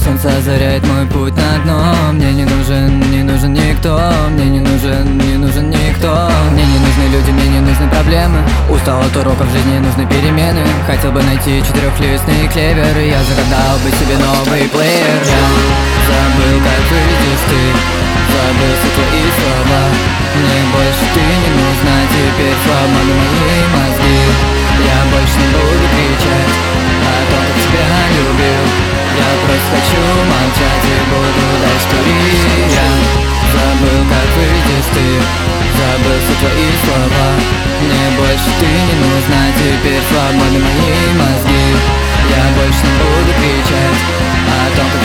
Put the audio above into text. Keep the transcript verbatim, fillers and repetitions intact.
солнце озаряет мой путь на дно. Мне не нужен, не нужен никто. Мне не нужен, не нужен никто. Мне не нужны люди, мне не нужны проблемы. Устал от уроков жизни, нужны перемены. Хотел бы найти четырехлистный клевер, и я загадал бы себе новый плеер. Я забыл, как выйдешь ты, забыл все твои слова. Мне больше ты не нужна, теперь сломаны мои мозги. Я больше не буду кричать о том, как тебя любил. Я просто хочу молчать и буду дальше курить. Я забыл, как выйдешь ты, забыл все твои слова. Мне больше ты не нужна, теперь свободны мои мозги. Я больше не буду кричать о том, как